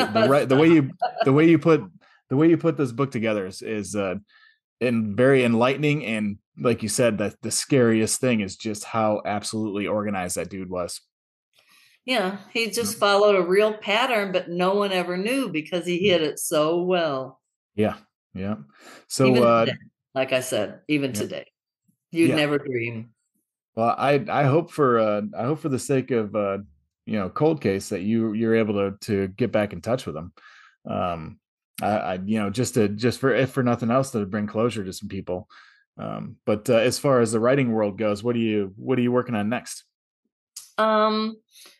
the way you put this book together is and very enlightening, and like you said, that the scariest thing is just how absolutely organized that dude was. Yeah, he just followed a real pattern, but no one ever knew because he hid it so well. Yeah, yeah. So Even today, like I said, even yeah, today, you'd yeah. never dream. Well, I hope for the sake of Cold Case that you're able to get back in touch with them. um I just for if for nothing else, to bring closure to some people. But as far as the writing world goes, what are you working on next? Um,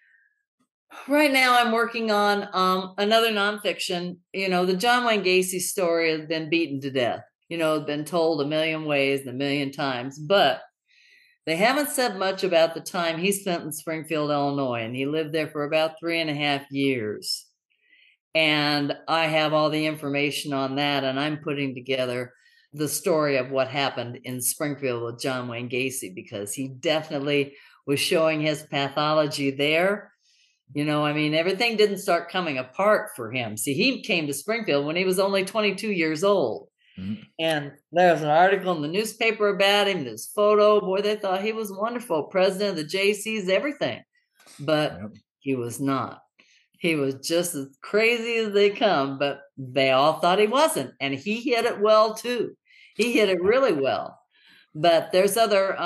right now, I'm working on another nonfiction. The John Wayne Gacy story has been beaten to death. Been told a million ways and a million times, but they haven't said much about the time he spent in Springfield, Illinois, and he lived there for about 3.5 years. And I have all the information on that, and I'm putting together the story of what happened in Springfield with John Wayne Gacy, because he definitely was showing his pathology there. I mean, everything didn't start coming apart for him. See, he came to Springfield when he was only 22 years old. Mhm. And there was an article in the newspaper about him, this photo. Boy, they thought he was wonderful, president of the JCs, everything. But Yep. he was not. He was just as crazy as they come, but they all thought he wasn't. And he hit it well too. He hit it really well. But there's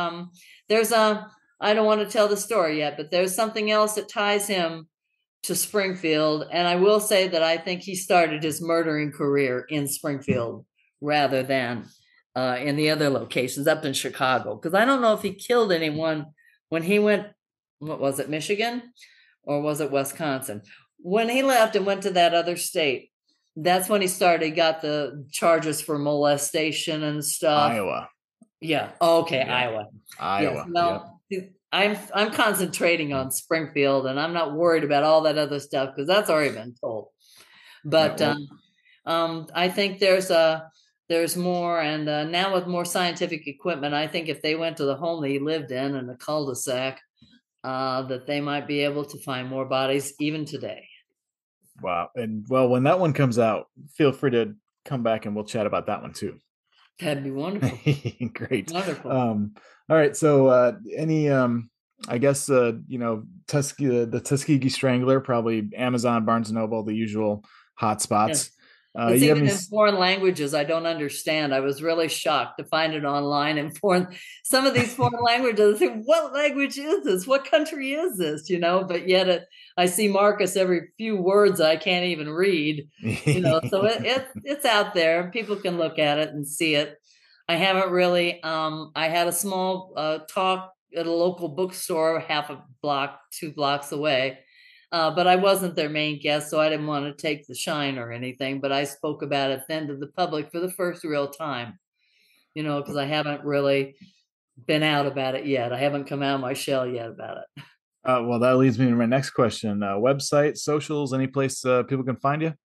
I don't want to tell the story yet, but there's something else that ties him to Springfield. And I will say that I think he started his murdering career in Springfield rather than in the other locations up in Chicago. Because I don't know if he killed anyone when he went, what was it, Michigan? Or was it Wisconsin? When he left and went to that other state, that's when he got the charges for molestation and stuff. Iowa. Yeah. Oh, okay. Yeah. Iowa. Yes. Well, yep. I'm concentrating on Springfield, and I'm not worried about all that other stuff because that's already been told. But I think there's more, and now with more scientific equipment, I think if they went to the home that he lived in a cul-de-sac, that they might be able to find more bodies even today. Wow. And well, when that one comes out, feel free to come back and we'll chat about that one too. That'd be wonderful. Great. Wonderful. All right. So any I guess the Tuskegee Strangler, probably Amazon, Barnes & Noble, the usual hot spots. It's even in foreign languages I don't understand. I was really shocked to find it online in some of these foreign languages. I think, what language is this? What country is this? But yet I see Marcus every few words I can't even read. So it's out there. People can look at it and see it. I haven't really. I had a small talk at a local bookstore, two blocks away. But I wasn't their main guest, so I didn't want to take the shine or anything. But I spoke about it then to the public for the first real time, because I haven't really been out about it yet. I haven't come out of my shell yet about it. Well, that leads me to my next question. Website, socials, any place people can find you?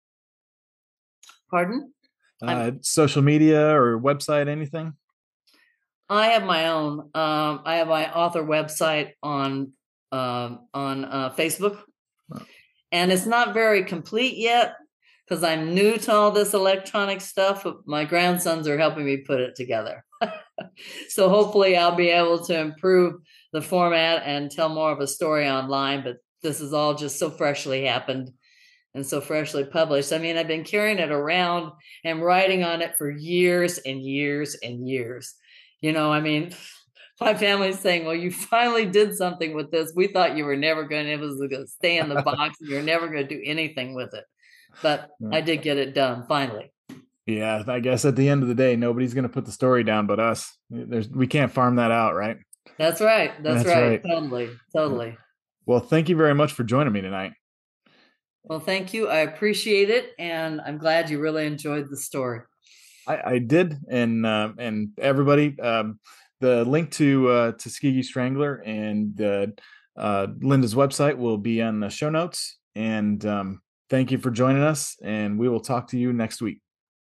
Pardon? Social media or website, anything? I have my own. I have my author website on Facebook, and it's not very complete yet because I'm new to all this electronic stuff. My grandsons are helping me put it together. So hopefully I'll be able to improve the format and tell more of a story online, but this is all just so freshly happened and so freshly published. I mean, I've been carrying it around and writing on it for years and years and years. I mean, my family's saying, well, you finally did something with this. We thought you were never going to stay in the box and you're never going to do anything with it. But I did get it done finally. Yeah, I guess at the end of the day, nobody's going to put the story down but us. We can't farm that out, right? That's right. That's right. Totally. Well, thank you very much for joining me tonight. Well, thank you. I appreciate it. And I'm glad you really enjoyed the story. I did. And everybody, the link to Tuskegee Strangler and Linda's website will be on the show notes. And thank you for joining us. And we will talk to you next week.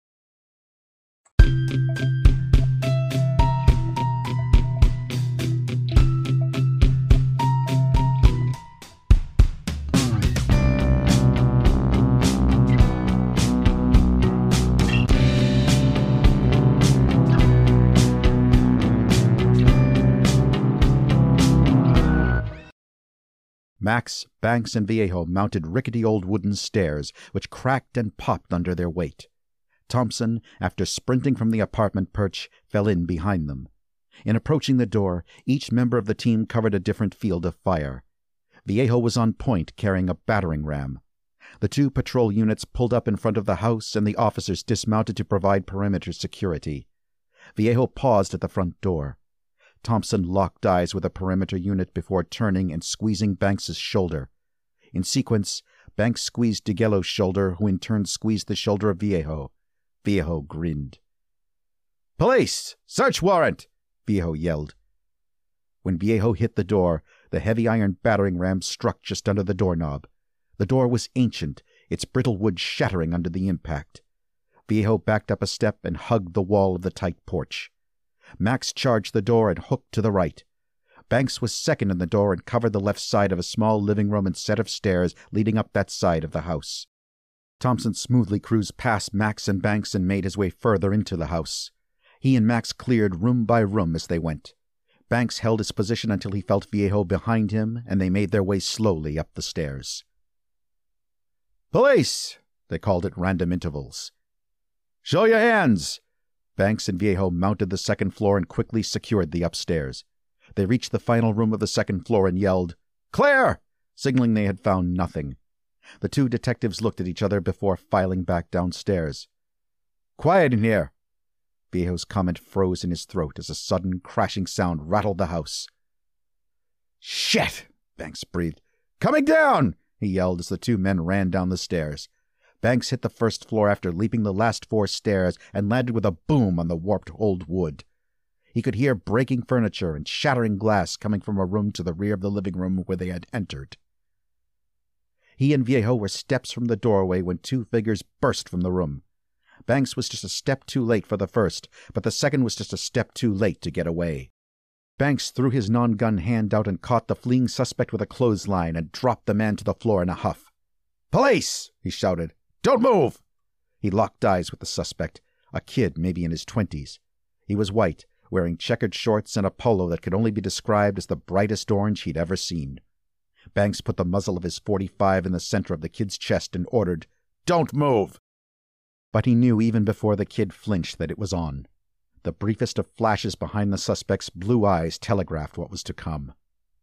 Max, Banks, and Viejo mounted rickety old wooden stairs, which cracked and popped under their weight. Thompson, after sprinting from the apartment perch, fell in behind them. In approaching the door, each member of the team covered a different field of fire. Viejo was on point, carrying a battering ram. The two patrol units pulled up in front of the house, and the officers dismounted to provide perimeter security. Viejo paused at the front door. Thompson locked eyes with a perimeter unit before turning and squeezing Banks's shoulder. In sequence, Banks squeezed DeGello's shoulder, who in turn squeezed the shoulder of Viejo. Viejo grinned. "Police! Search warrant!" Viejo yelled. When Viejo hit the door, the heavy iron battering ram struck just under the doorknob. The door was ancient, its brittle wood shattering under the impact. Viejo backed up a step and hugged the wall of the tight porch. Max charged the door and hooked to the right. Banks was second in the door and covered the left side of a small living room and set of stairs leading up that side of the house. Thompson smoothly cruised past Max and Banks and made his way further into the house. He and Max cleared room by room as they went. Banks held his position until he felt Viejo behind him, and they made their way slowly up the stairs. "Police!" they called at random intervals. "Show your hands!" Banks and Viejo mounted the second floor and quickly secured the upstairs. They reached the final room of the second floor and yelled, "Clear!" signaling they had found nothing. The two detectives looked at each other before filing back downstairs. "Quiet in here!" Viejo's comment froze in his throat as a sudden crashing sound rattled the house. "Shit!" Banks breathed. "Coming down!" he yelled as the two men ran down the stairs. Banks hit the first floor after leaping the last 4 stairs and landed with a boom on the warped old wood. He could hear breaking furniture and shattering glass coming from a room to the rear of the living room where they had entered. He and Viejo were steps from the doorway when 2 figures burst from the room. Banks was just a step too late for the first, but the second was just a step too late to get away. Banks threw his non-gun hand out and caught the fleeing suspect with a clothesline and dropped the man to the floor in a huff. "Police!" he shouted. "Don't move!" He locked eyes with the suspect, a kid maybe in his 20s. He was white, wearing checkered shorts and a polo that could only be described as the brightest orange he'd ever seen. Banks put the muzzle of his .45 in the center of the kid's chest and ordered, "Don't move!" But he knew even before the kid flinched that it was on. The briefest of flashes behind the suspect's blue eyes telegraphed what was to come.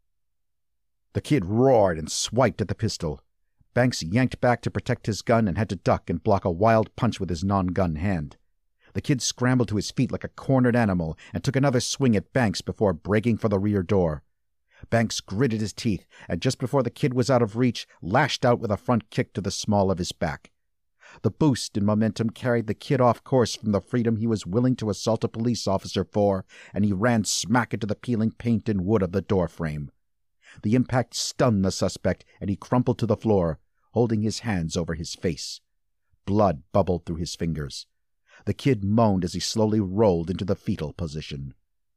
The kid roared and swiped at the pistol. Banks yanked back to protect his gun and had to duck and block a wild punch with his non-gun hand. The kid scrambled to his feet like a cornered animal and took another swing at Banks before breaking for the rear door. Banks gritted his teeth and just before the kid was out of reach, lashed out with a front kick to the small of his back. The boost in momentum carried the kid off course from the freedom he was willing to assault a police officer for, and he ran smack into the peeling paint and wood of the doorframe. The impact stunned the suspect, and he crumpled to the floor, holding his hands over his face. Blood bubbled through his fingers. The kid moaned as he slowly rolled into the fetal position.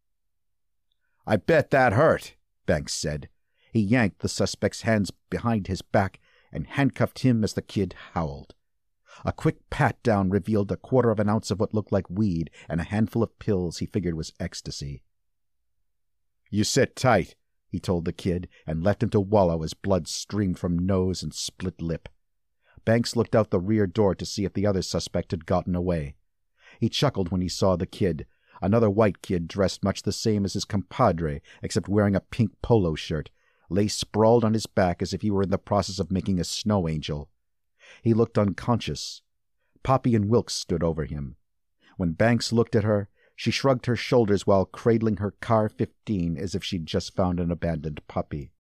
"I bet that hurt," Banks said. He yanked the suspect's hands behind his back and handcuffed him as the kid howled. A quick pat-down revealed a 1/4 of an ounce of what looked like weed and a handful of pills he figured was ecstasy. "You sit tight," he told the kid, and left him to wallow as blood streamed from nose and split lip. Banks looked out the rear door to see if the other suspect had gotten away. He chuckled when he saw the kid, another white kid dressed much the same as his compadre, except wearing a pink polo shirt, lay sprawled on his back as if he were in the process of making a snow angel. He looked unconscious. Poppy and Wilkes stood over him. When Banks looked at her, she shrugged her shoulders while cradling her Car 15 as if she'd just found an abandoned puppy.